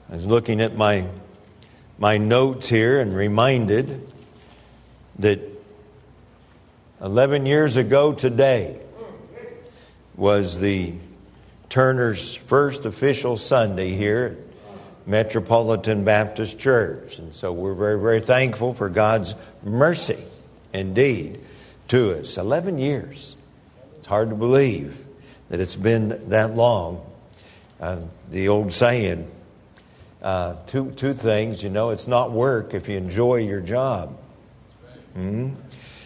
I was looking at my notes here and reminded that 11 years ago today was the Turner's first official Sunday here at Metropolitan Baptist Church. And so we're very, very thankful for God's mercy indeed to us. 11 years. It's hard to believe that it's been that long. The old saying, two things, it's not work if you enjoy your job. And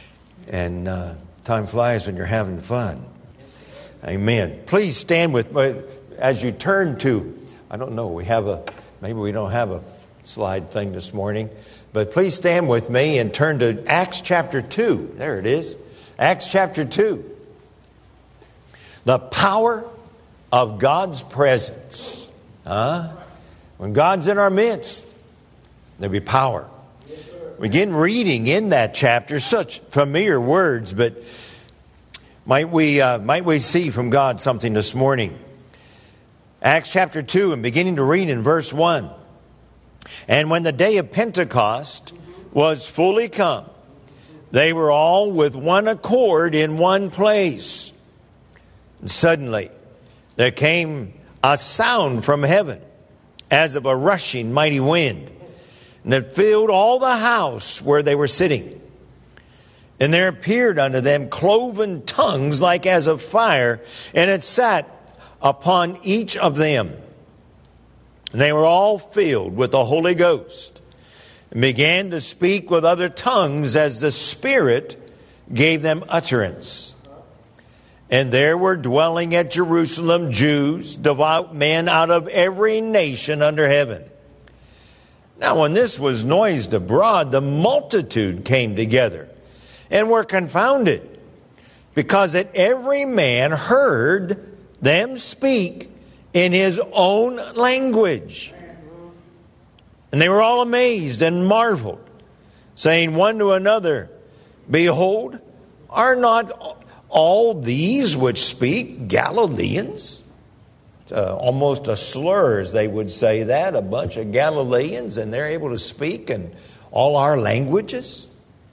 time flies when you're having fun. Amen. Please stand with me as you turn to, I don't know, maybe we don't have a slide thing this morning, but please stand with me and turn to Acts chapter 2. There it is. Acts chapter 2. The power of God's presence. When God's in our midst, there'll be power. We begin reading in that chapter, such familiar words, but might we see from God something this morning? Acts chapter 2, and beginning to read in verse 1. And when the day of Pentecost was fully come, they were all with one accord in one place. And suddenly there came a sound from heaven, as of a rushing mighty wind, and it filled all the house where they were sitting. And there appeared unto them cloven tongues like as of fire, and it sat upon each of them. And they were all filled with the Holy Ghost, and began to speak with other tongues as the Spirit gave them utterance. And there were dwelling at Jerusalem Jews, devout men out of every nation under heaven. Now when this was noised abroad, the multitude came together, and were confounded, because that every man heard them speak in his own language. And they were all amazed and marveled, saying one to another, Behold, are not all these which speak Galileans? It's almost a slur, as they would say that, a bunch of Galileans, and they're able to speak in all our languages.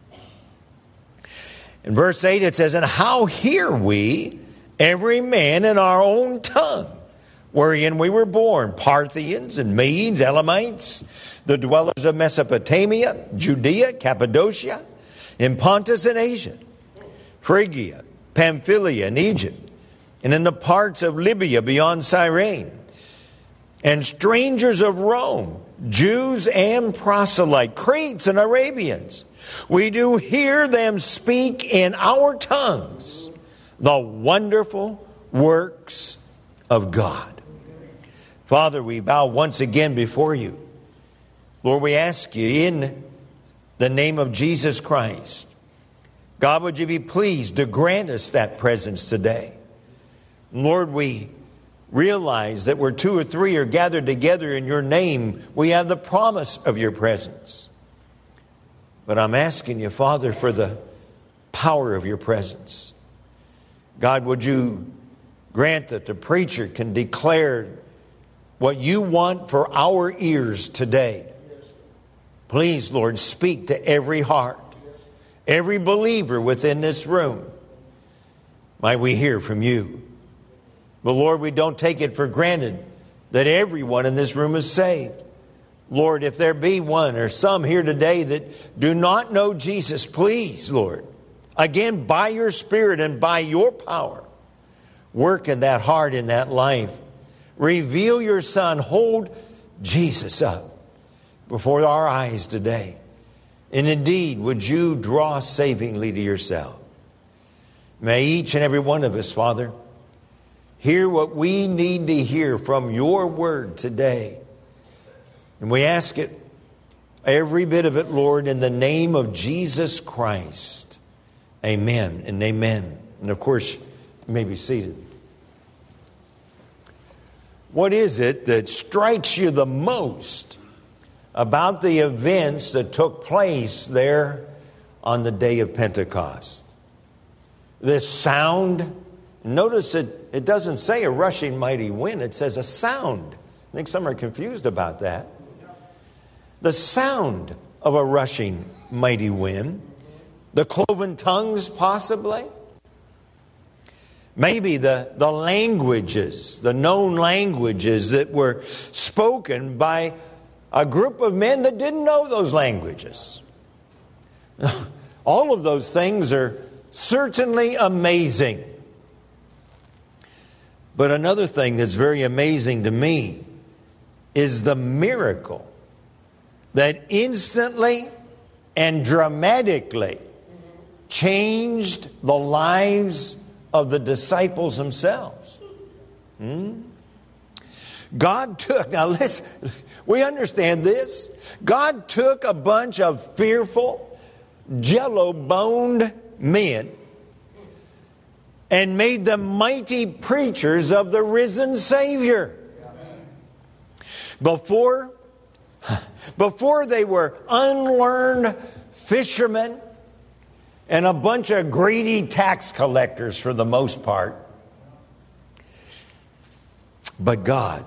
In verse 8 it says, And how hear we every man in our own tongue, wherein we were born, Parthians and Medes, Elamites, the dwellers of Mesopotamia, Judea, Cappadocia, in Pontus and Asia, Phrygia, Pamphylia, and Egypt, and in the parts of Libya beyond Cyrene, and strangers of Rome, Jews and proselytes, Cretes and Arabians. We do hear them speak in our tongues the wonderful works of God. Father, we bow once again before you. Lord, we ask you in the name of Jesus Christ, God, would you be pleased to grant us that presence today? Lord, we realize that where two or three are gathered together in your name, we have the promise of your presence. But I'm asking you, Father, for the power of your presence. God, would you grant that the preacher can declare what you want for our ears today? Please, Lord, speak to every heart, every believer within this room. Might we hear from you? But Lord, we don't take it for granted that everyone in this room is saved. Lord, if there be one or some here today that do not know Jesus, please, Lord, again, by your Spirit and by your power, work in that heart, in that life. Reveal your Son. Hold Jesus up before our eyes today. And indeed, would you draw savingly to yourself? May each and every one of us, Father, hear what we need to hear from your word today. And we ask it, every bit of it, Lord, in the name of Jesus Christ. Amen and amen. And of course, you may be seated. What is it that strikes you the most about the events that took place there on the day of Pentecost? This sound. Notice it doesn't say a rushing mighty wind. It says a sound I think some are confused about that. The sound of a rushing mighty wind. The cloven tongues, possibly. Maybe the languages, the known languages that were spoken by a group of men that didn't know those languages. All of those things are certainly amazing. But another thing that's very amazing to me is the miracle that instantly and dramatically changed the lives of the disciples themselves. God took, now listen, we understand this. God took a bunch of fearful, jello-boned men and made them mighty preachers of the risen Savior. Before they were unlearned fishermen and a bunch of greedy tax collectors for the most part. But God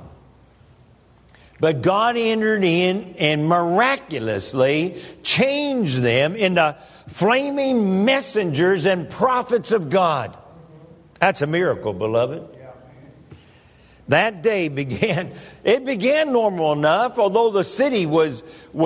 entered in and miraculously changed them into flaming messengers and prophets of God. That's a miracle, beloved. That day began normal enough, although the city was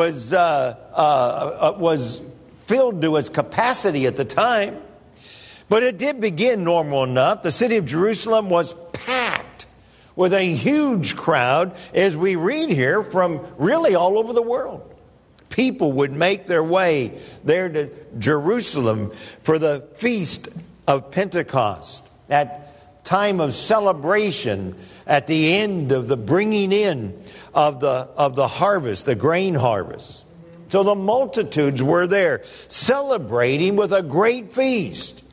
filled to its capacity at the time. But it did begin normal enough. The city of Jerusalem was packed with a huge crowd, as we read here, from really all over the world. People would make their way there to Jerusalem for the feast of Pentecost, that time of celebration at the end of the bringing in of the harvest, the grain harvest. So the multitudes were there celebrating with a great feast.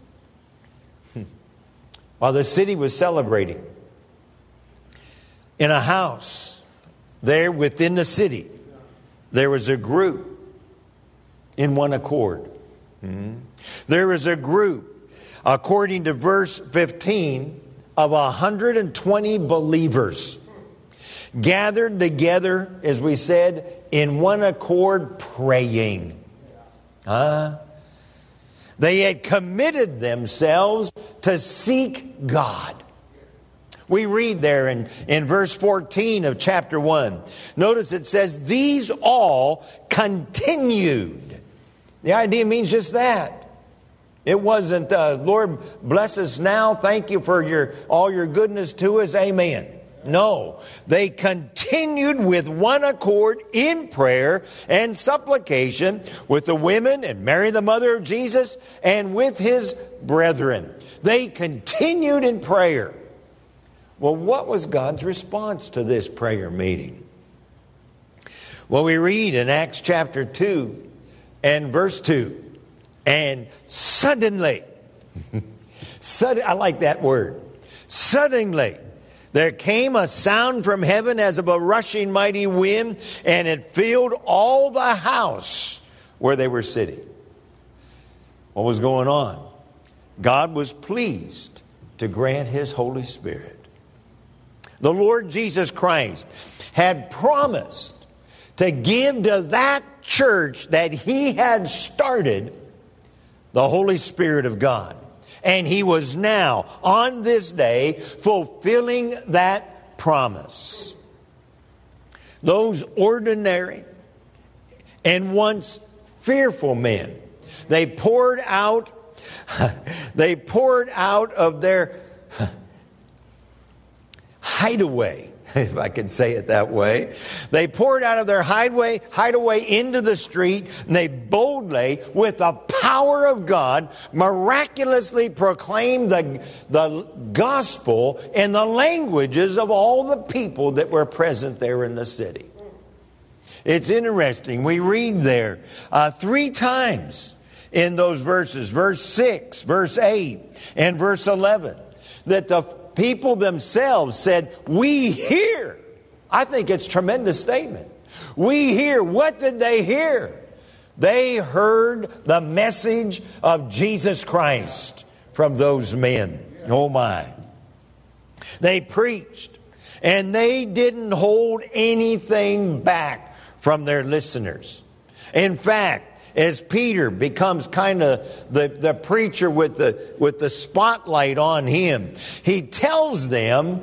While the city was celebrating, in a house there within the city, there was a group in one accord. There was a group, according to verse 15, of 120 believers gathered together, as we said, in one accord, praying. They had committed themselves to seek God. We read there in verse 14 of chapter 1. Notice it says, these all continued. The idea means just that. It wasn't, Lord, bless us now. Thank you for all your goodness to us. Amen. No, they continued with one accord in prayer and supplication with the women and Mary, the mother of Jesus, and with his brethren. They continued in prayer. Well, what was God's response to this prayer meeting? Well, we read in Acts chapter 2 and verse 2, and suddenly, I like that word, suddenly, there came a sound from heaven as of a rushing mighty wind, and it filled all the house where they were sitting. What was going on? God was pleased to grant his Holy Spirit. The Lord Jesus Christ had promised to give to that church that he had started the Holy Spirit of God. And he was now, on this day, fulfilling that promise. Those ordinary and once fearful men, they poured out of their hideaway, if I can say it that way. They poured out of their hideaway into the street, and they boldly, with the power of God, miraculously proclaimed the gospel in the languages of all the people that were present there in the city. It's interesting. We read there 3 times in those verses, verse 6, verse 8, and verse 11, that the people themselves said, we hear. I think it's a tremendous statement. We hear. What did they hear? They heard the message of Jesus Christ from those men. Oh my. They preached And they didn't hold anything back from their listeners. In fact, as Peter becomes kind of the preacher with the spotlight on him, he tells them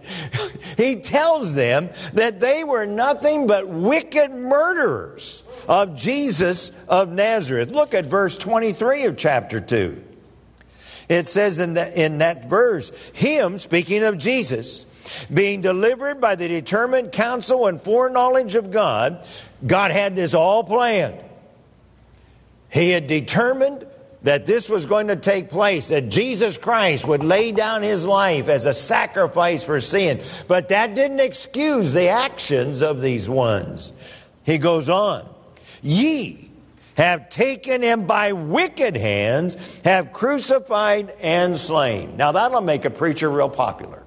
that they were nothing but wicked murderers of Jesus of Nazareth. Look at verse 23 of chapter 2. It says in that verse, him, speaking of Jesus, being delivered by the determined counsel and foreknowledge of God, God had this all planned. He had determined that this was going to take place, that Jesus Christ would lay down his life as a sacrifice for sin. But that didn't excuse the actions of these ones. He goes on, ye have taken him by wicked hands, have crucified and slain. Now that'll make a preacher real popular.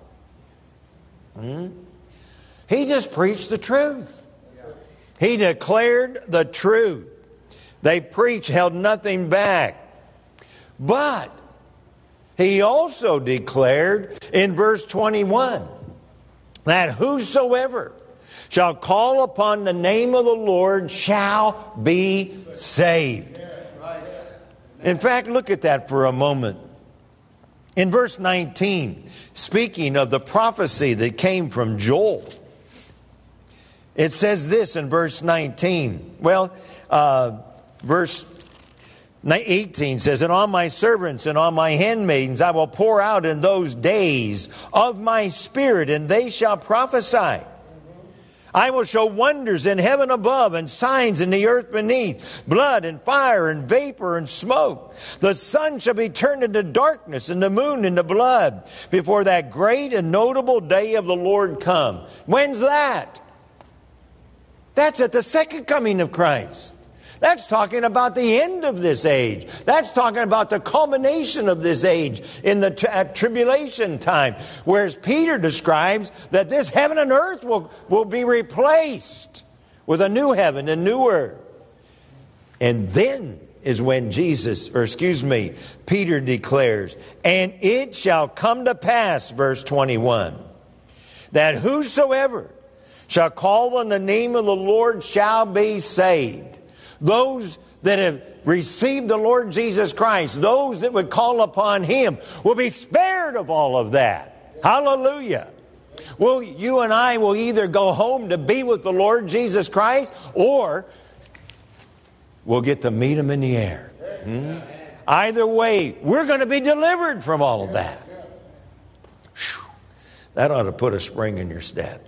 He just preached the truth. He declared the truth. They preached, held nothing back. But he also declared in verse 21 that whosoever shall call upon the name of the Lord shall be saved. In fact, look at that for a moment. In verse 19, speaking of the prophecy that came from Joel, it says this in verse 19. Verse 18 says, and on my servants and on my handmaidens I will pour out in those days of my spirit, and they shall prophesy. I will show wonders in heaven above and signs in the earth beneath, blood and fire and vapor and smoke. The sun shall be turned into darkness and the moon into blood before that great and notable day of the Lord come. When's that? That's at the second coming of Christ. That's talking about the end of this age. That's talking about the culmination of this age in the tribulation time. Whereas Peter describes that this heaven and earth will be replaced with a new heaven and new earth. And then is when Peter declares, and it shall come to pass, verse 21, that whosoever shall call on the name of the Lord shall be saved. Those that have received the Lord Jesus Christ, those that would call upon him, will be spared of all of that. Hallelujah. Well, you and I will either go home to be with the Lord Jesus Christ, or we'll get to meet him in the air. Either way, we're going to be delivered from all of that. Whew. That ought to put a spring in your step.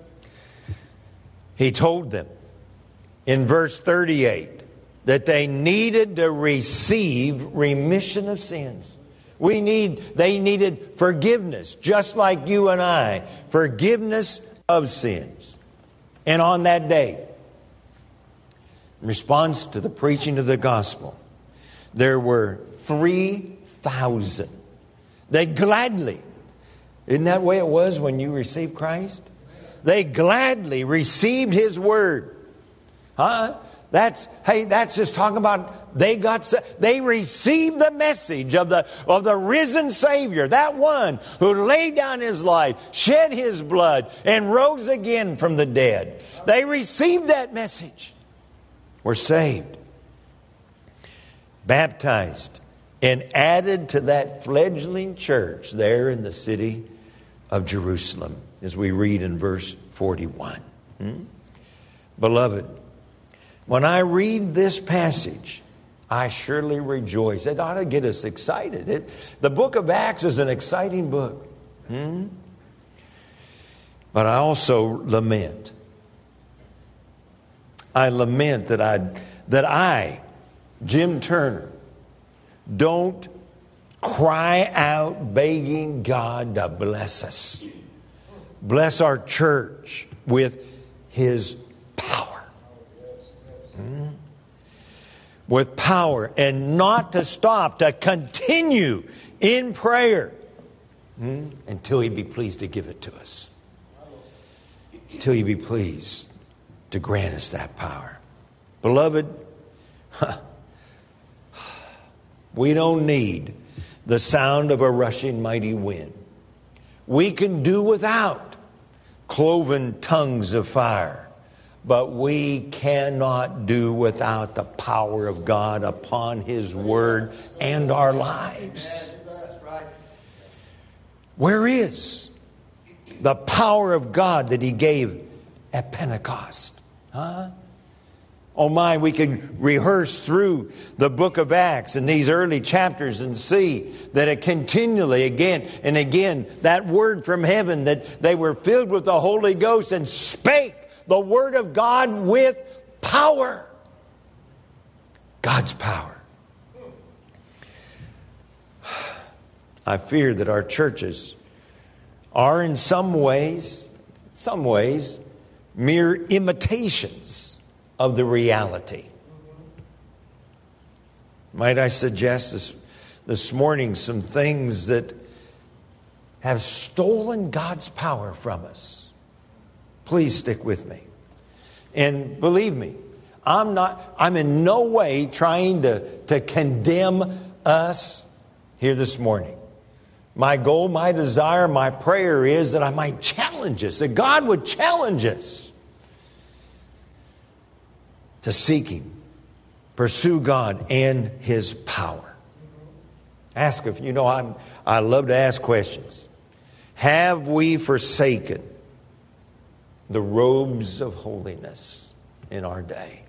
He told them in verse 38 that they needed to receive remission of sins. They needed forgiveness, just like you and I, forgiveness of sins. And on that day, in response to the preaching of the gospel, there were 3,000. They gladly, isn't that the way it was when you received Christ? They gladly received his word. That's just talking about they received the message of the risen Savior, that one who laid down his life, shed his blood, and rose again from the dead. They received that message, were saved, baptized, and added to that fledgling church there in the city of Jerusalem, as we read in verse 41. Beloved, when I read this passage, I surely rejoice. It ought to get us excited. The book of Acts is an exciting book. But I also lament. I lament that I, Jim Turner, don't cry out begging God to bless us. Bless our church with his power. With power, and not to stop, to continue in prayer until he be pleased to give it to us. Until he be pleased to grant us that power. Beloved, we don't need the sound of a rushing mighty wind. We can do without cloven tongues of fire. But we cannot do without the power of God upon His Word and our lives. Where is the power of God that He gave at Pentecost? Oh my, we could rehearse through the book of Acts and these early chapters and see that it continually, again and again, that word from heaven, that they were filled with the Holy Ghost and spake the word of God with power. God's power. I fear that our churches are in some ways, mere imitations of the reality. Might I suggest this morning some things that have stolen God's power from us? Please stick with me. And believe me, I'm in no way trying to condemn us here this morning. My goal, my desire, my prayer is that I might challenge us, that God would challenge us to seek Him, pursue God and His power. Ask if you know I love to ask questions. Have we forsaken the robes of holiness in our day?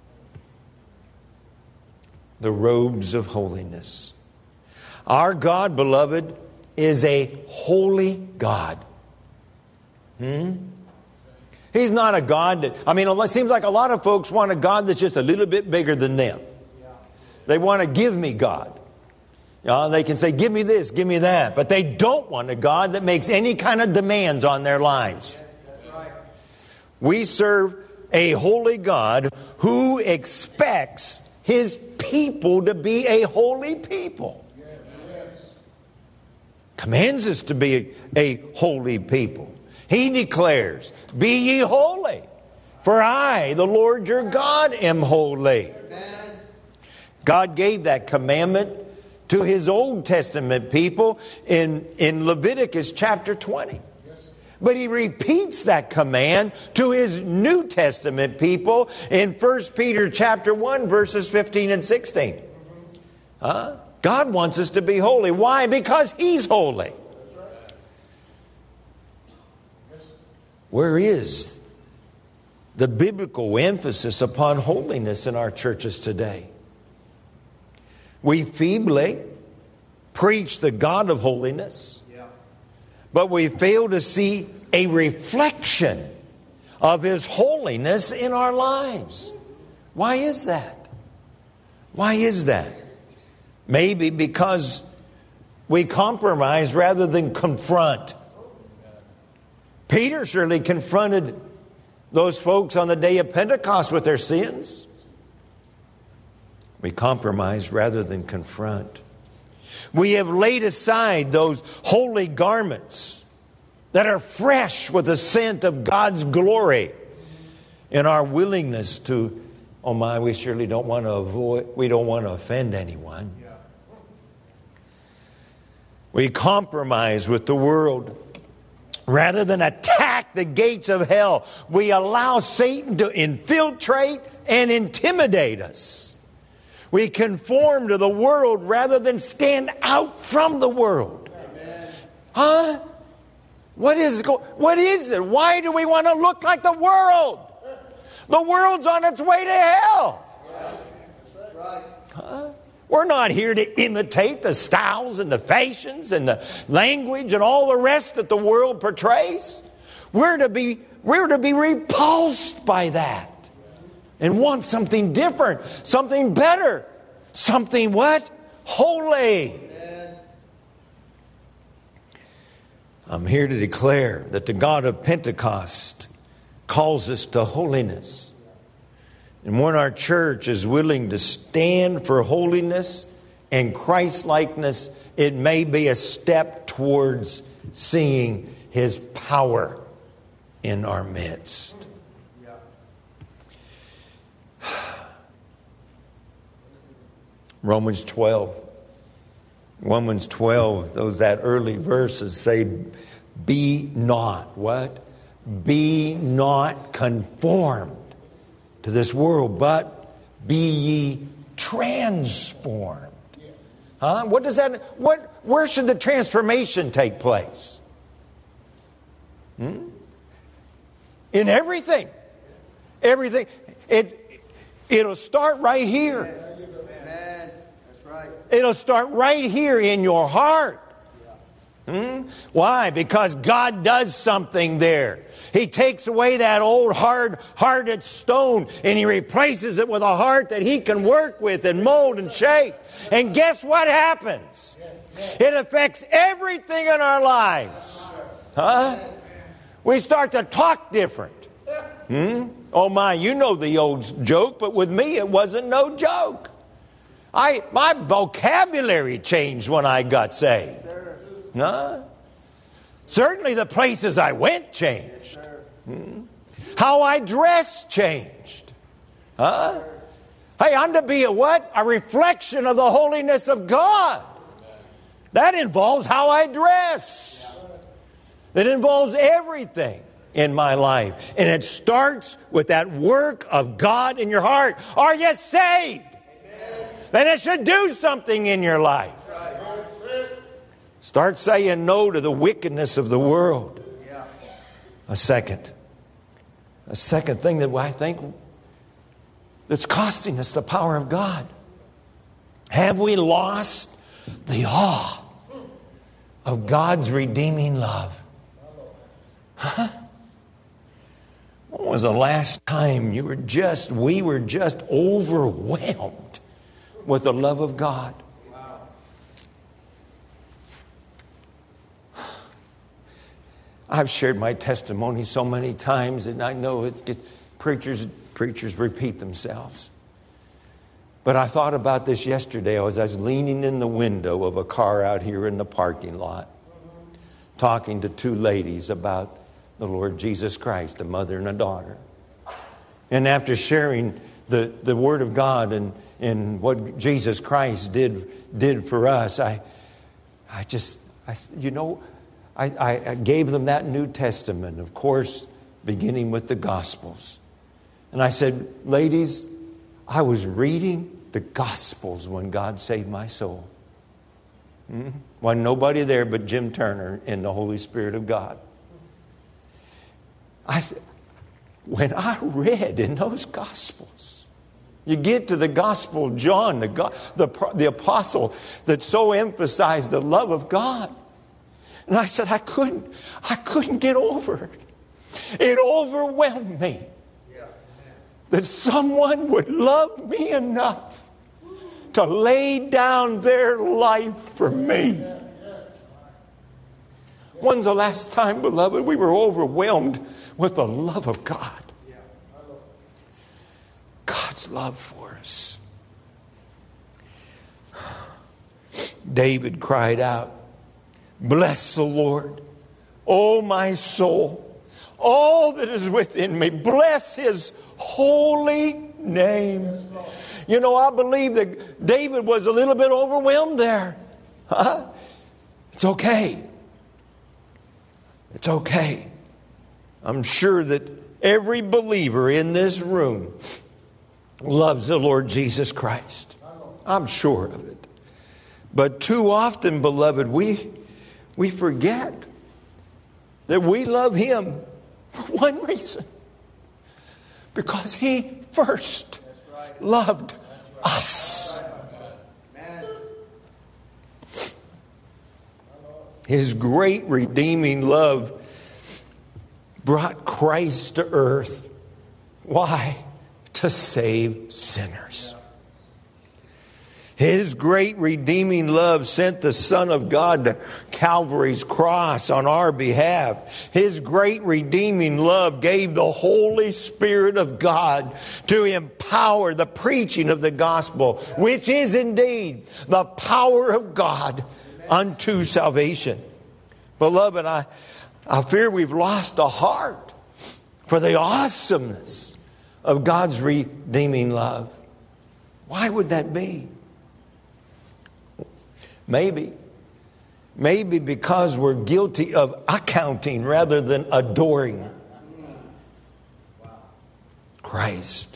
The robes of holiness. Our God, beloved, is a holy God. He's not a God that, it seems like a lot of folks want a God that's just a little bit bigger than them. They want to give me God. They can say, give me this, give me that. But they don't want a God that makes any kind of demands on their lives. We serve a holy God who expects His people to be a holy people. Commands us to be a holy people. He declares, be ye holy, for I, the Lord your God, am holy. God gave that commandment to His Old Testament people in Leviticus chapter 20. But He repeats that command to His New Testament people in 1 Peter chapter 1, verses 15 and 16. God wants us to be holy. Why? Because He's holy. Where is the biblical emphasis upon holiness in our churches today? We feebly preach the God of holiness, but we fail to see a reflection of His holiness in our lives. Why is that? Why is that? Maybe because we compromise rather than confront. Peter surely confronted those folks on the day of Pentecost with their sins. We compromise rather than confront. We have laid aside those holy garments that are fresh with the scent of God's glory in our willingness to, we surely don't want to offend anyone. We compromise with the world. Rather than attack the gates of hell, we allow Satan to infiltrate and intimidate us. We conform to the world rather than stand out from the world. What is it? Why do we want to look like the world? The world's on its way to hell. We're not here to imitate the styles and the fashions and the language and all the rest that the world portrays. We're to be repulsed by that and want something different, something better, something what? Holy. I'm here to declare that the God of Pentecost calls us to holiness. And when our church is willing to stand for holiness and Christ-likeness, it may be a step towards seeing His power in our midst. Romans 12, that early verses say, be not, what? be not conformed to this world, but be ye transformed. Huh? What does that? Where should the transformation take place? In everything. Everything. It'll start right here. Amen. That's right. It'll start right here in your heart. Why? Because God does something there. He takes away that old hard-hearted stone and He replaces it with a heart that He can work with and mold and shape. And guess what happens? It affects everything in our lives. Huh? We start to talk different. Oh my, you know the old joke, but with me it wasn't no joke. My vocabulary changed when I got saved. Huh? Certainly the places I went changed. How I dressed changed. Huh? Hey, I'm to be a what? A reflection of the holiness of God. That involves how I dress. It involves everything in my life. And it starts with that work of God in your heart. Are you saved? Then it should do something in your life. Start saying no to the wickedness of the world. A second thing that I think that's costing us the power of God. Have we lost the awe of God's redeeming love? Huh? When was the last time we were just overwhelmed with the love of God? I've shared my testimony so many times, and I know preachers repeat themselves. But I thought about this yesterday. I was leaning in the window of a car out here in the parking lot, talking to two ladies about the Lord Jesus Christ, a mother and a daughter. And after sharing the Word of God and what Jesus Christ did for us, I gave them that New Testament, of course, beginning with the Gospels. And I said, ladies, I was reading the Gospels when God saved my soul. Wasn't nobody there but Jim Turner and the Holy Spirit of God. When I read in those Gospels, you get to the Gospel of John, the apostle that so emphasized the love of God. And I said, I couldn't get over it. It overwhelmed me that someone would love me enough to lay down their life for me. When's the last time, beloved, we were overwhelmed with the love of God? God's love for us. David cried out, bless the Lord, O my soul, all that is within me. Bless His holy name. You know, I believe that David was a little bit overwhelmed there. Huh? It's okay. It's okay. I'm sure that every believer in this room loves the Lord Jesus Christ. I'm sure of it. But too often, beloved, we forget that we love Him for one reason. Because He first loved us. His great redeeming love brought Christ to earth. Why? To save sinners. His great redeeming love sent the Son of God to Calvary's cross on our behalf. His great redeeming love gave the Holy Spirit of God to empower the preaching of the gospel, which is indeed the power of God unto salvation. Beloved, I fear we've lost a heart for the awesomeness of God's redeeming love. Why would that be? Maybe because we're guilty of accounting rather than adoring Christ.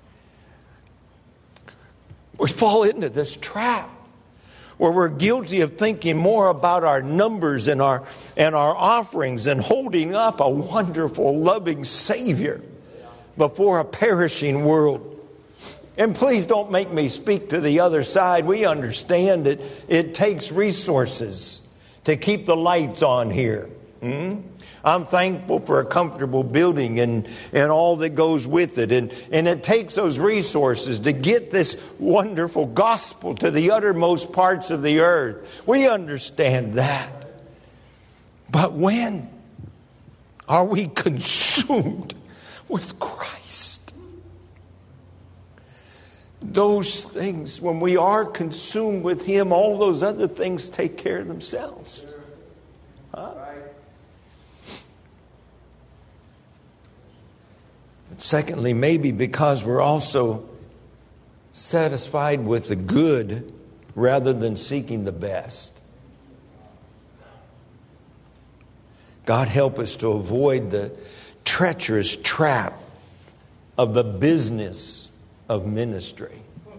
We fall into this trap where we're guilty of thinking more about our numbers and our offerings and holding up a wonderful, loving Savior before a perishing world. And please don't make me speak to the other side. We understand that it takes resources to keep the lights on here. I'm thankful for a comfortable building and all that goes with it. And it takes those resources to get this wonderful gospel to the uttermost parts of the earth. We understand that. But when are we consumed with Christ? Those things, when we are consumed with Him, all those other things take care of themselves. Huh? Secondly, maybe because we're also satisfied with the good rather than seeking the best. God help us to avoid the treacherous trap of the business of ministry.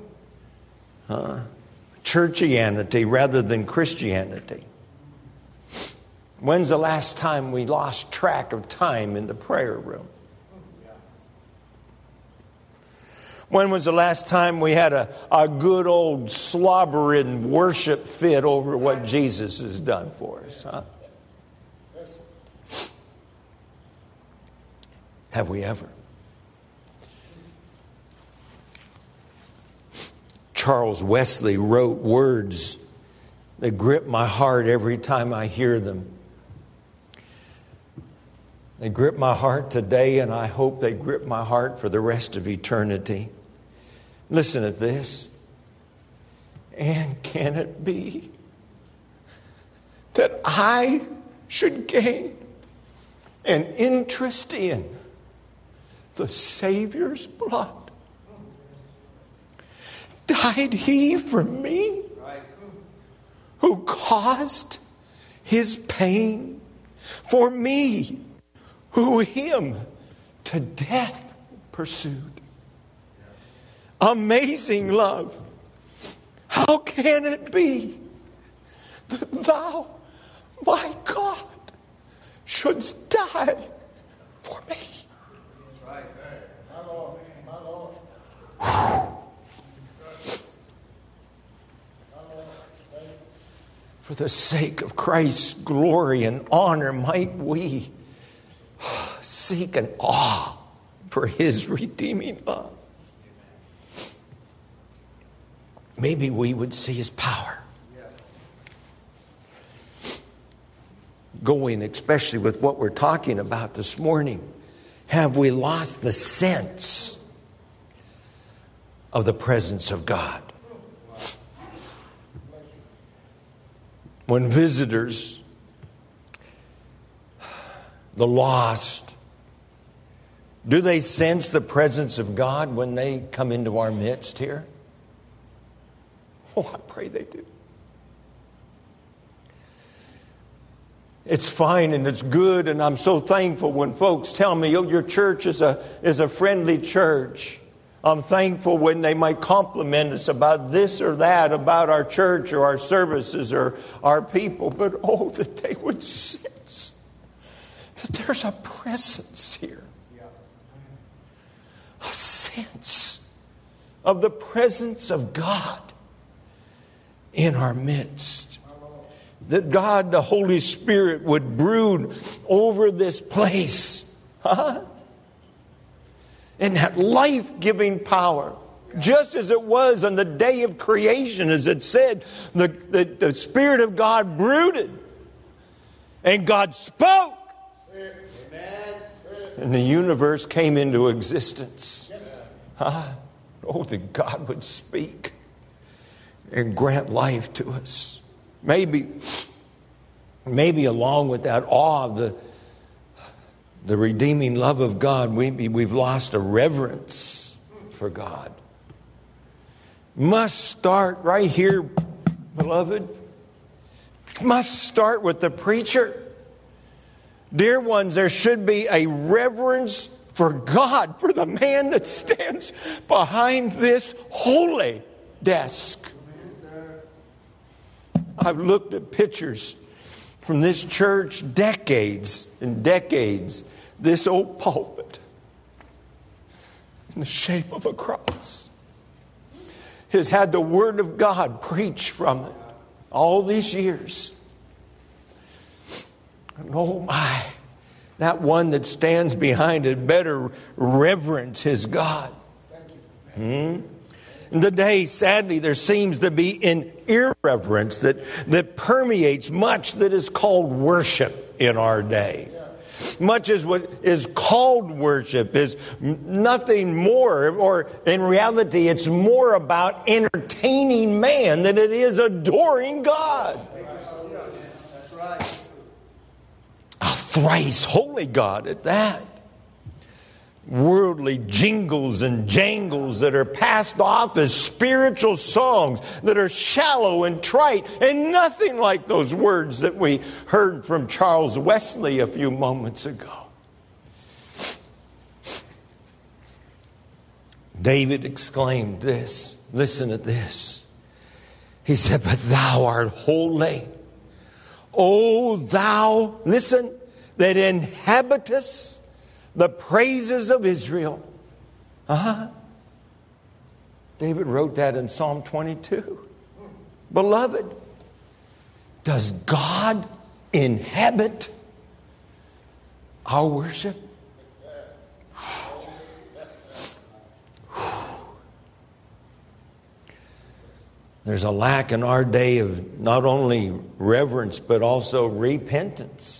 Churchianity rather than Christianity. When's the last time we lost track of time in the prayer room? When was the last time we had a good old slobbering worship fit over what Jesus has done for us? Huh? Have we ever? Charles Wesley wrote words that grip my heart every time I hear them. They grip my heart today, and I hope they grip my heart for the rest of eternity. Listen to this. And can it be that I should gain an interest in the Savior's blood? Died He for me, who caused His pain, for me, who Him to death pursued. Amazing love. How can it be that Thou, my God, shouldst die for me? Right. My Lord. My Lord. For the sake of Christ's glory and honor, might we seek an awe for His redeeming love. Maybe we would see His power. Going, especially with what we're talking about this morning, have we lost the sense of the presence of God? When visitors, the lost, do they sense the presence of God when they come into our midst here? Oh, I pray they do. It's fine and it's good, and I'm so thankful when folks tell me, "Oh, your church is a friendly church." I'm thankful when they might compliment us about this or that, about our church or our services or our people. But oh, that they would sense that there's a presence here. A sense of the presence of God in our midst. That God, the Holy Spirit, would brood over this place. And that life-giving power. Just as it was on the day of creation, as it said, the Spirit of God brooded. And God spoke. And the universe came into existence. Oh, that God would speak and grant life to us. Maybe along with that awe of the redeeming love of God, we've lost a reverence for God. Must start right here, beloved. Must start with the preacher. Dear ones, there should be a reverence for God, for the man that stands behind this holy desk. I've looked at pictures from this church decades and decades. This old pulpit in the shape of a cross has had the Word of God preached from it all these years. And oh my, that one that stands behind it better reverence his God. In today, sadly, there seems to be an irreverence that permeates much that is called worship in our day. Much as what is called worship is nothing more, or in reality, it's more about entertaining man than it is adoring God. That's right. A thrice holy God at that. Worldly jingles and jangles that are passed off as spiritual songs that are shallow and trite and nothing like those words that we heard from Charles Wesley a few moments ago. David exclaimed this. Listen to this. He said, "But thou art holy, O thou," listen, "that inhabitest the praises of Israel." David wrote that in Psalm 22. Beloved, does God inhabit our worship? There's a lack in our day of not only reverence but also repentance.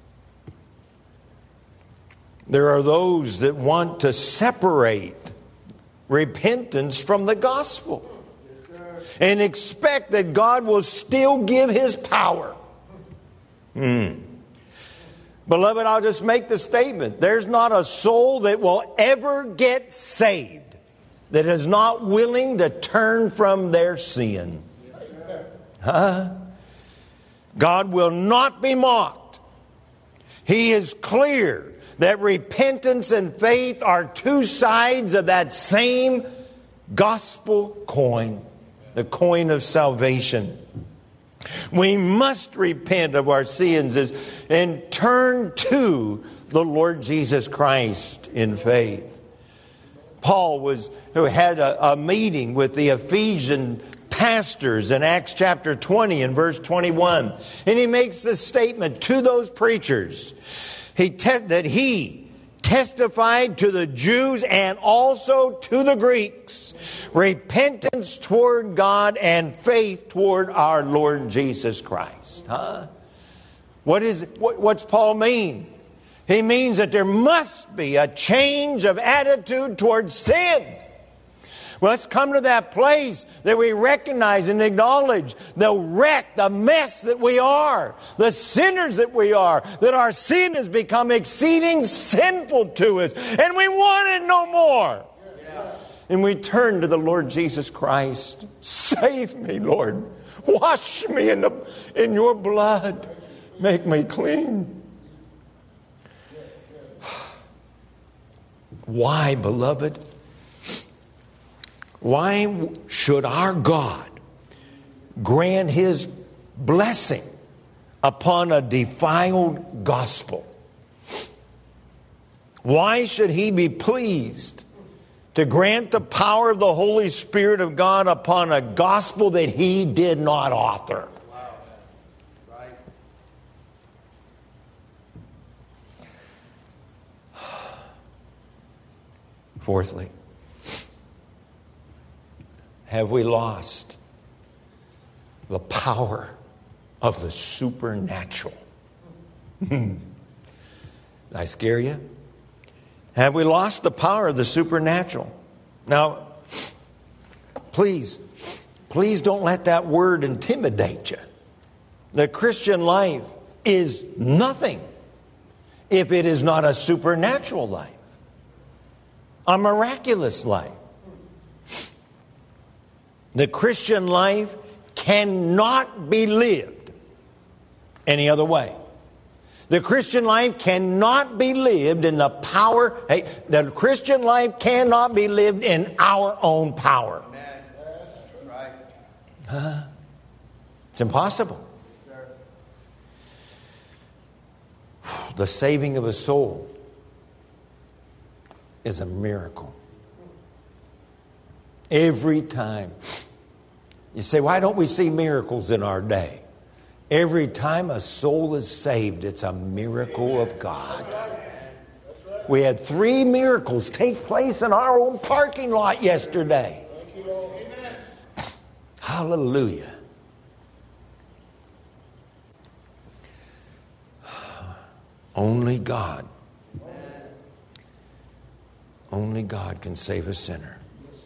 There are those that want to separate repentance from the gospel and expect that God will still give His power. Beloved, I'll just make the statement. There's not a soul that will ever get saved that is not willing to turn from their sin. God will not be mocked. He is clear that repentance and faith are two sides of that same gospel coin, the coin of salvation. We must repent of our sins and turn to the Lord Jesus Christ in faith. Paul who had a meeting with the Ephesian pastors in Acts chapter 20 and verse 21. And he makes this statement to those preachers. That he testified to the Jews and also to the Greeks repentance toward God and faith toward our Lord Jesus Christ. What's Paul mean? He means that there must be a change of attitude towards sin. Well, let's come to that place that we recognize and acknowledge the wreck, the mess that we are, the sinners that we are, that our sin has become exceeding sinful to us, and we want it no more. Yeah. And we turn to the Lord Jesus Christ. Save me, Lord. Wash me in your blood. Make me clean. Why, beloved? Why should our God grant His blessing upon a defiled gospel? Why should He be pleased to grant the power of the Holy Spirit of God upon a gospel that He did not author? Wow. Right. Fourthly, have we lost the power of the supernatural? Did I scare you? Have we lost the power of the supernatural? Now, please don't let that word intimidate you. The Christian life is nothing if it is not a supernatural life, a miraculous life. The Christian life cannot be lived any other way. The Christian life cannot be lived in the power. Hey, the Christian life cannot be lived in our own power. That's right. It's impossible. Yes, sir. The saving of a soul is a miracle. Every time. You say, why don't we see miracles in our day? Every time a soul is saved, it's a miracle of God. We had 3 miracles take place in our own parking lot yesterday. Hallelujah. Only God can save a sinner.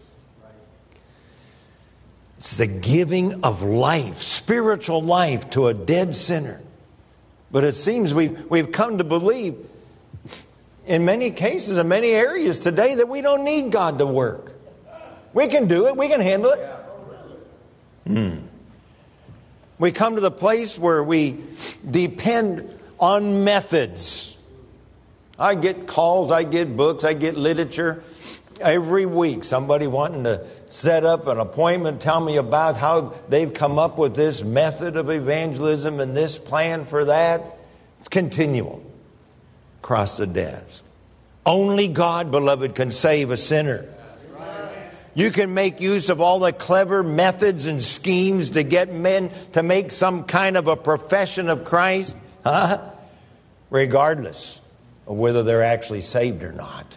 It's the giving of life, spiritual life, to a dead sinner. But it seems we've come to believe in many cases, in many areas today, that we don't need God to work. We can do it. We can handle it. We come to the place where we depend on methods. I get calls, I get books, I get literature every week. Somebody wanting to set up an appointment, tell me about how they've come up with this method of evangelism and this plan for that. It's continual across the desk. Only God, beloved, can save a sinner. You can make use of all the clever methods and schemes to get men to make some kind of a profession of Christ, regardless of whether they're actually saved or not.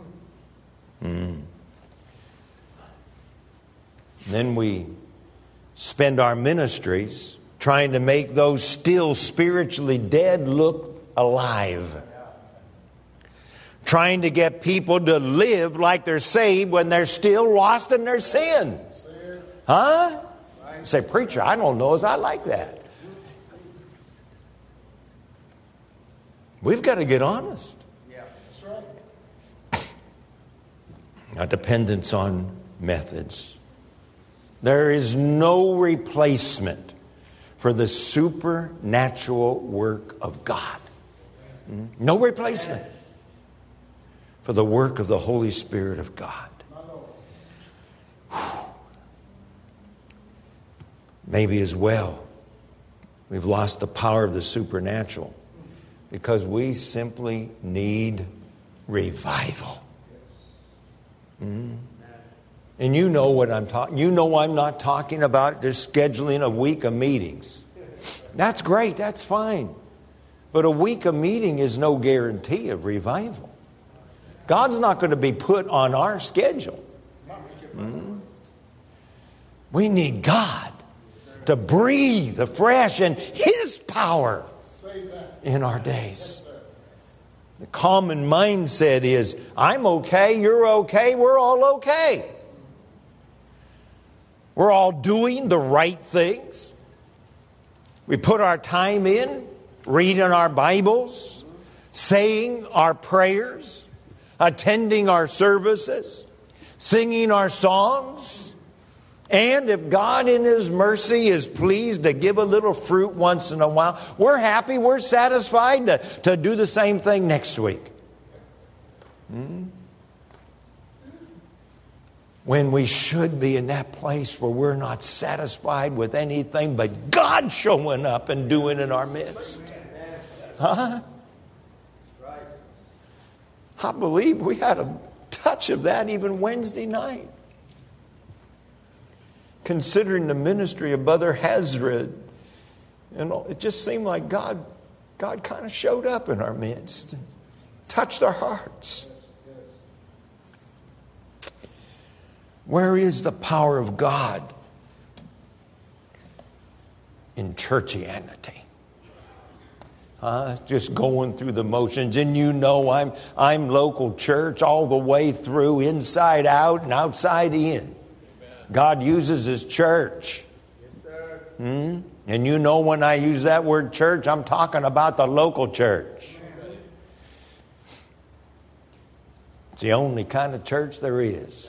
Then we spend our ministries trying to make those still spiritually dead look alive. Trying to get people to live like they're saved when they're still lost in their sin. You say, preacher, I don't know as I like that. We've got to get honest. Our dependence on methods. There is no replacement for the supernatural work of God. No replacement for the work of the Holy Spirit of God. Maybe as well, we've lost the power of the supernatural because we simply need revival. And you know what I'm talking. You know I'm not talking about just scheduling a week of meetings. That's great. That's fine. But a week of meeting is no guarantee of revival. God's not going to be put on our schedule. We need God to breathe afresh and His power in our days. The common mindset is, I'm okay, you're okay, we're all okay. We're all doing the right things. We put our time in, reading our Bibles, saying our prayers, attending our services, singing our songs. And if God in His mercy is pleased to give a little fruit once in a while, we're happy, we're satisfied to do the same thing next week. When we should be in that place where we're not satisfied with anything but God showing up and doing in our midst. I believe we had a touch of that even Wednesday night. Considering the ministry of Brother Hazred, and it just seemed like God kind of showed up in our midst and touched our hearts. Where is the power of God in churchianity? Just going through the motions. And you know I'm local church all the way through, inside out and outside in. God uses His church. Yes, sir. And you know when I use that word church, I'm talking about the local church. It's the only kind of church there is.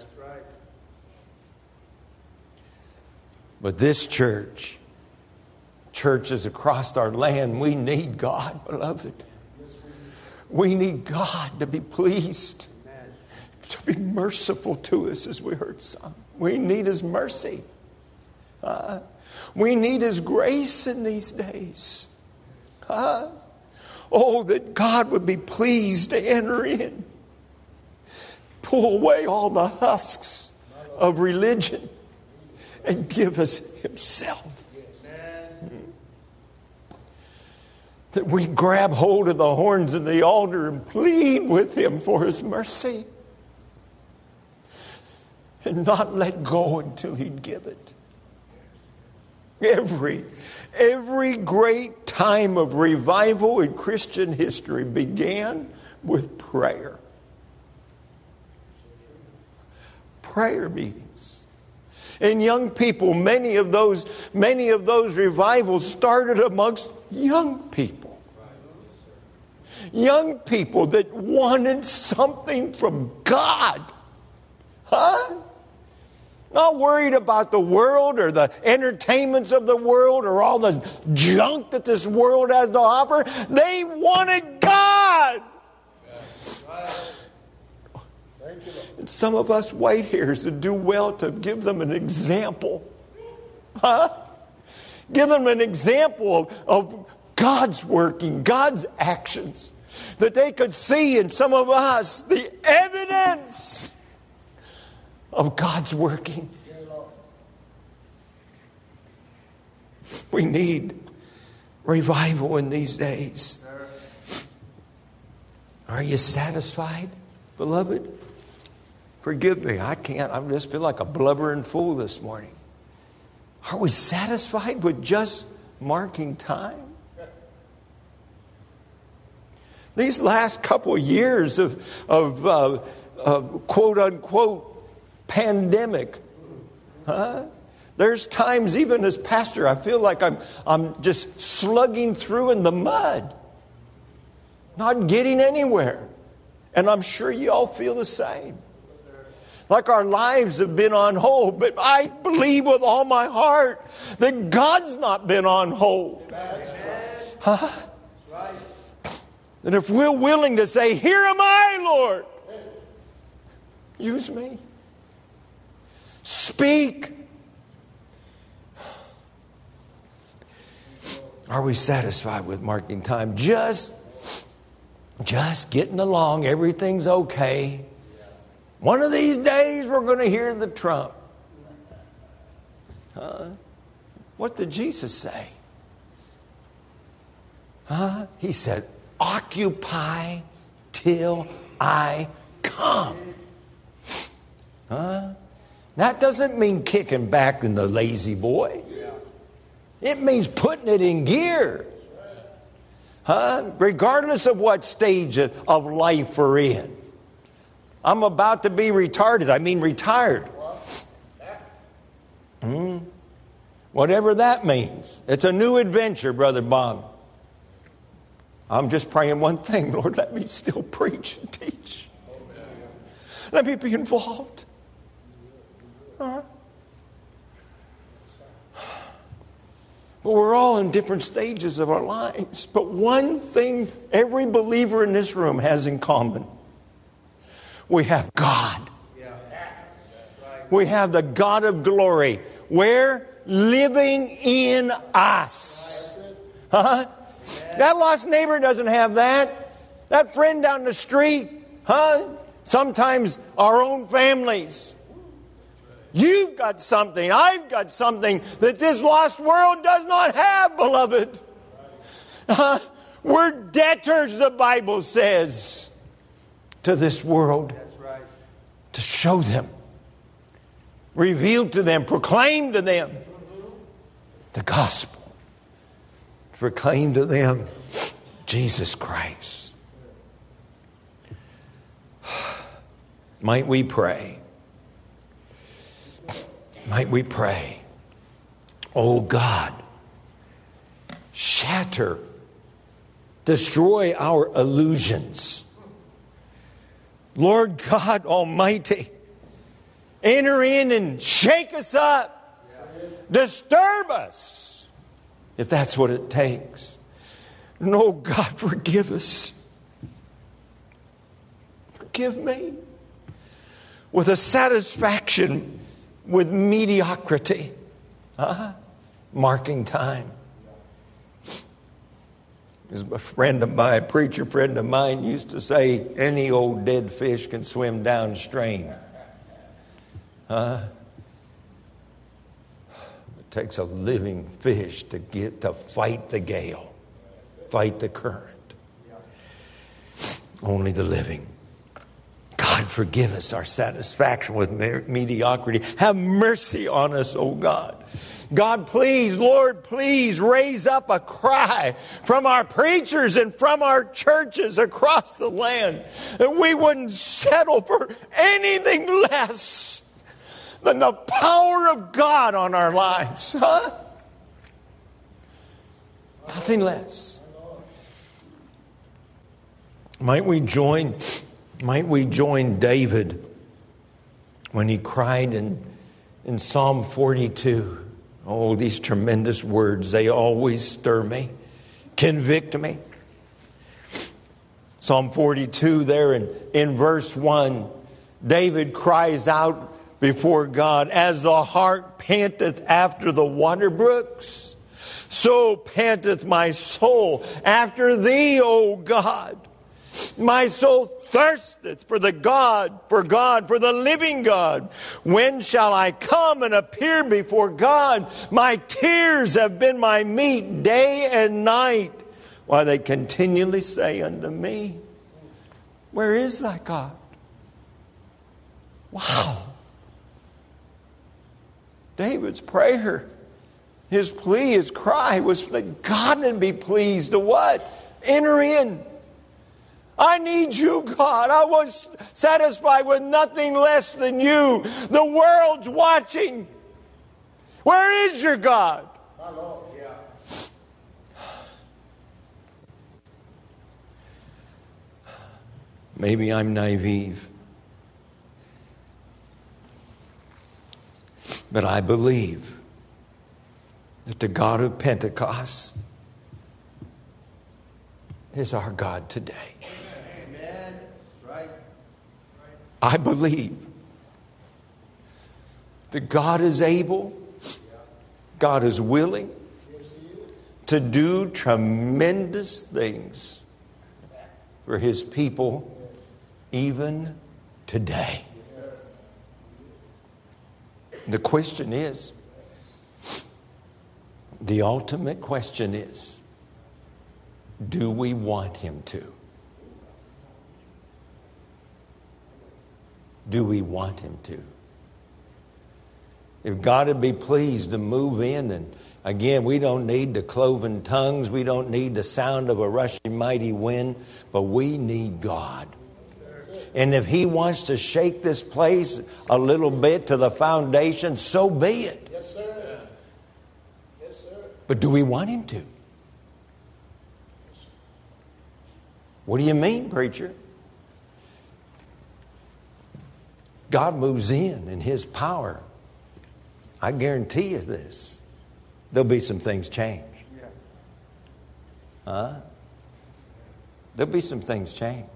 But this church, churches across our land, we need God, beloved. We need God to be pleased, to be merciful to us, as we heard sung. We need His mercy. We need His grace in these days. Oh, that God would be pleased to enter in. Pull away all the husks of religion and give us Himself. That we grab hold of the horns of the altar and plead with Him for His mercy. And not let go until He'd give it. Every great time of revival in Christian history began with prayer. Prayer meetings. And young people, many of those revivals started amongst young people. Young people that wanted something from God. Not worried about the world or the entertainments of the world or all the junk that this world has to offer. They wanted God. And some of us white hairs would do well to give them an example. Give them an example of God's working, God's actions. That they could see in some of us the evidence of God's working. We need revival in these days. Are you satisfied, beloved? Forgive me, I just feel like a blubbering fool this morning. Are we satisfied with just marking time? These last couple of years of quote-unquote pandemic. There's times, even as pastor, I feel like I'm just slugging through in the mud. Not getting anywhere. And I'm sure you all feel the same. Like our lives have been on hold. But I believe with all my heart that God's not been on hold. That if we're willing to say, "Here am I, Lord. Use me. Speak." Are we satisfied with marking time? Just getting along. Everything's okay. One of these days we're going to hear the trump. What did Jesus say? He said, "Occupy till I come." That doesn't mean kicking back in the lazy boy. It means putting it in gear. Regardless of what stage of life we're in. I'm about to be retired. Whatever that means. It's a new adventure, Brother Bong. I'm just praying one thing. Lord, let me still preach and teach. Let me be involved. But we're all in different stages of our lives. But one thing every believer in this room has in common. We have God. We have the God of glory. Where? Living in us. That lost neighbor doesn't have that. That friend down the street. Sometimes our own families. You've got something, I've got something that this lost world does not have, beloved. We're debtors, the Bible says, to this world. That's right. To show them, reveal to them, proclaim to them the gospel. To proclaim to them Jesus Christ. Might we pray? Might we pray? Oh God, shatter, destroy our illusions. Lord God Almighty, enter in and shake us up. Disturb us, if that's what it takes. No, God, forgive us. forgive me. With a satisfaction with mediocrity. Marking time. As a preacher friend of mine used to say, any old dead fish can swim downstream. It takes a living fish to fight the gale, fight the current. Only the living. God, forgive us our satisfaction with mediocrity. Have mercy on us, oh God. God, please, Lord, please raise up a cry from our preachers and from our churches across the land that we wouldn't settle for anything less than the power of God on our lives. Nothing less. Might we join David when he cried in Psalm 42? Oh, these tremendous words, they always stir me, convict me. Psalm 42 there in verse 1, David cries out before God, as the hart panteth after the water brooks, so panteth my soul after thee, O God. My soul thirsteth for God, for the living God. When shall I come and appear before God? My tears have been my meat day and night, while they continually say unto me, where is thy God? Wow. David's prayer, his plea, his cry was that God would be pleased to what? Enter in. I need you, God. I was satisfied with nothing less than you. The world's watching. Where is your God? My Lord, yeah. Maybe I'm naive. But I believe that the God of Pentecost is our God today. Amen. Right. I believe that God is able, God is willing to do tremendous things for His people even today. The question is, the ultimate question is, do we want Him to? Do we want Him to? If God would be pleased to move in, and again, we don't need the cloven tongues, we don't need the sound of a rushing mighty wind, but we need God. And if He wants to shake this place a little bit to the foundation, so be it. Yes, sir. Yes, sir. But do we want Him to? What do you mean, preacher? God moves in His power. I guarantee you this. There'll be some things change. There'll be some things change.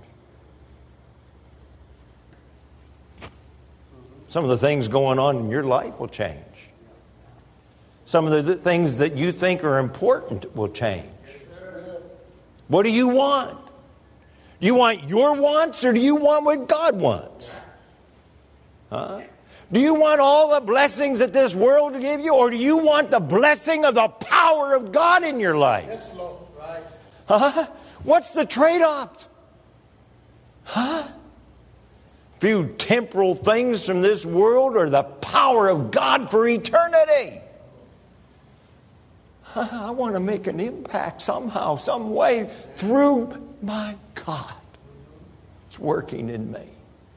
Some of the things going on in your life will change. Some of the things that you think are important will change. What do you want? Do you want your wants, or do you want what God wants? Do you want all the blessings that this world will give you, or do you want the blessing of the power of God in your life? Yes, Lord. Right. What's the trade-off? Few temporal things from this world, or the power of God for eternity? I want to make an impact somehow, some way, through my God. It's working in me.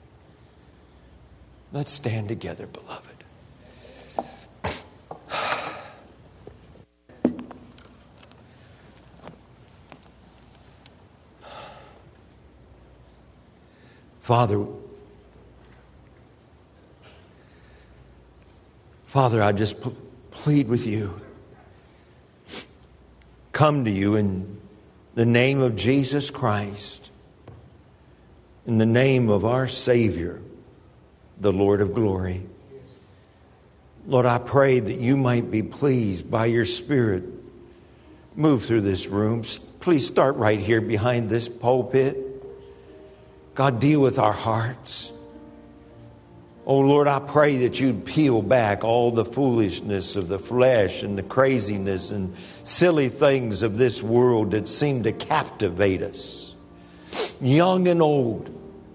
Let's stand together, beloved. Father, I just plead with you. Come to you in the name of Jesus Christ. in the name of our Savior, the Lord of glory. Lord, I pray that you might be pleased by your Spirit. Move through this room. Please start right here behind this pulpit. God, deal with our hearts. Oh, Lord, I pray that you'd peel back all the foolishness of the flesh and the craziness and silly things of this world that seem to captivate us, young and old.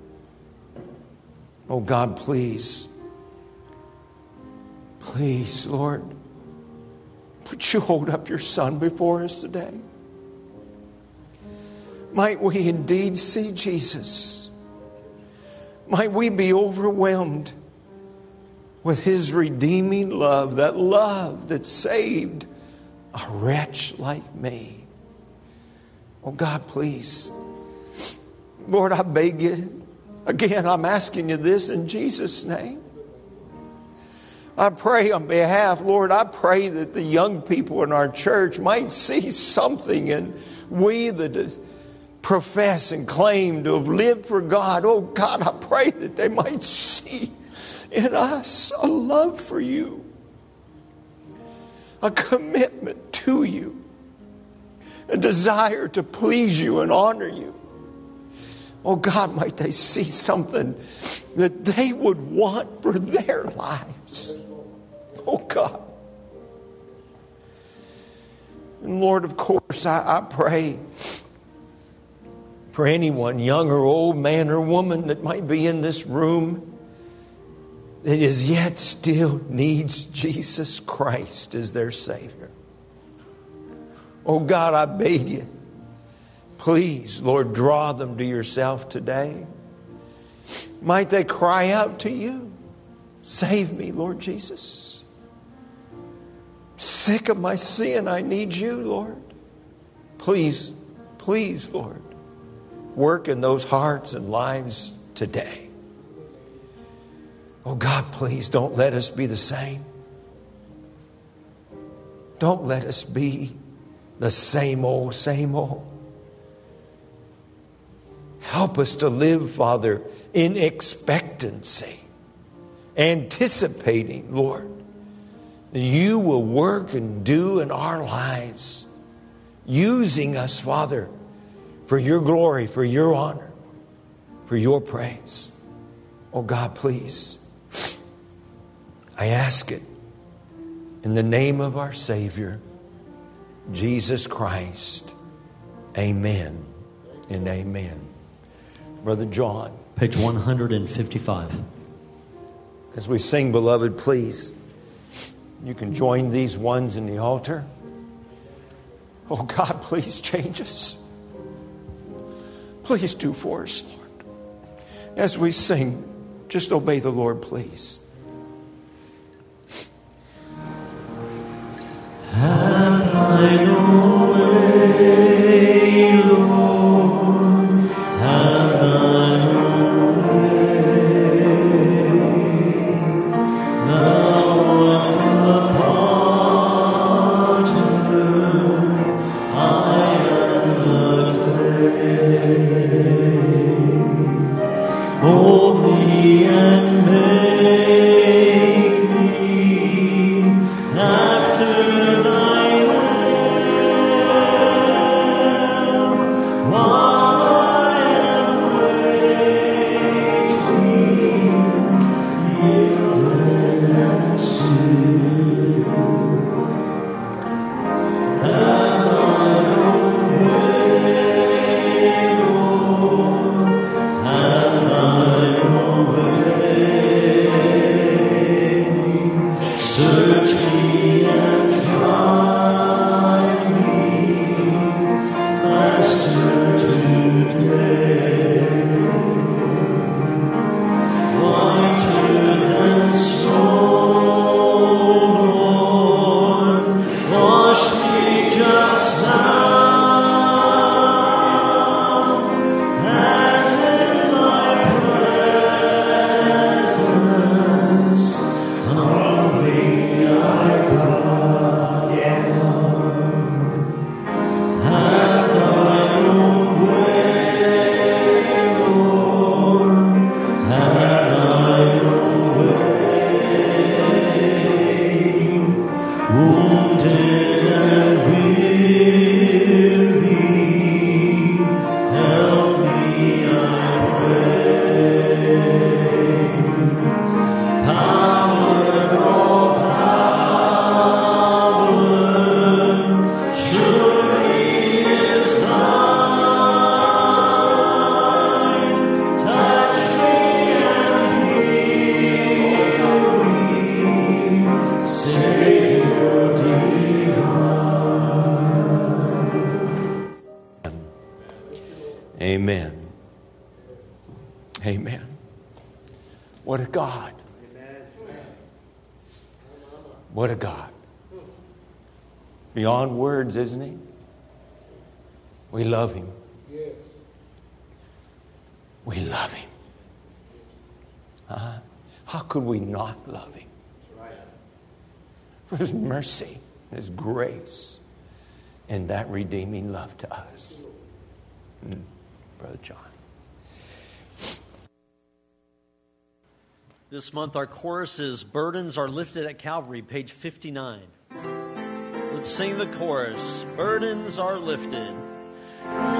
Oh, God, please, Lord, would you hold up your Son before us today? Might we indeed see Jesus? Might we be overwhelmed with his redeeming love, that saved a wretch like me. Oh God, please. Lord, I beg you. Again, I'm asking you this in Jesus' name. I pray on behalf, Lord, I pray that the young people in our church might see something in we that profess and claim to have lived for God. Oh God, I pray that they might see in us a love for you, a commitment to you, a desire to please you and honor you. Oh God, might they see something that they would want for their lives. Oh God. And Lord, of course, I pray for anyone, young or old, man or woman, that might be in this room that is yet still needs Jesus Christ as their Savior. Oh God, I beg you, please, Lord, draw them to yourself today. Might they cry out to you, save me, Lord Jesus. Sick of my sin, I need you, Lord. Please, Lord, work in those hearts and lives today. Oh God, please don't let us be the same. Don't let us be the same old. Help us to live, Father, in expectancy, anticipating, Lord, that you will work and do in our lives, using us, Father, for your glory, for your honor, for your praise. Oh God, please, I ask it in the name of our Savior, Jesus Christ. Amen and amen. Brother John. Page 155. As we sing, beloved, please, you can join these ones in the altar. Oh God, please change us. Please do for us, Lord. As we sing, just obey the Lord, please. Have thine own way, Lord. Have thine own way. Thou art the potter, I am the clay. Mold me and make What a God. What a God. Beyond words, isn't He? We love Him. Yes. We love Him. How could we not love Him? For His mercy, His grace, and that redeeming love to us. Brother John. This month our chorus is Burdens Are Lifted at Calvary, page 59. Let's sing the chorus. Burdens are lifted.